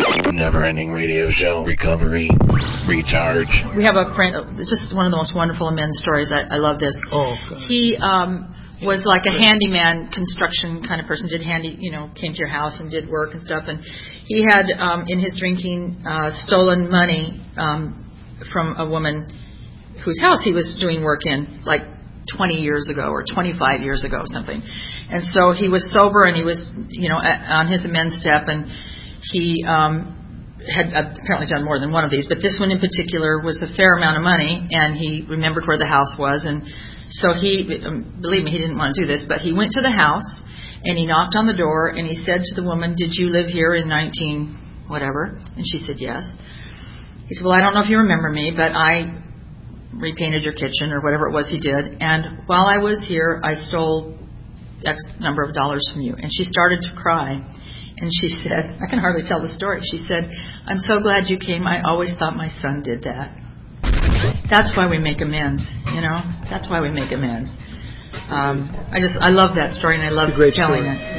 Never-ending radio show. Recovery. Recharge. We have a friend, it's just one of the most wonderful men's stories. I love this. Oh, God. He was like a handyman, construction kind of person, did came to your house and did work and stuff. And he had, in his drinking, stolen money from a woman whose house he was doing work in, like 20 years ago or 25 years ago or something. And so he was sober and he was, on his amends step, and he had apparently done more than one of these, but this one in particular was a fair amount of money, and he remembered where the house was. And so he, believe me, he didn't want to do this, but he went to the house and he knocked on the door and he said to the woman, "Did you live here in 19 whatever?" And she said, "Yes." He said, "Well, I don't know if you remember me, but I repainted your kitchen," or whatever it was he did, "and while I was here, I stole X number of dollars from you." And she started to cry. And she said, I can hardly tell the story. She said, "I'm so glad you came. I always thought my son did that." That's why we make amends, That's why we make amends. I love that story, and I love telling it.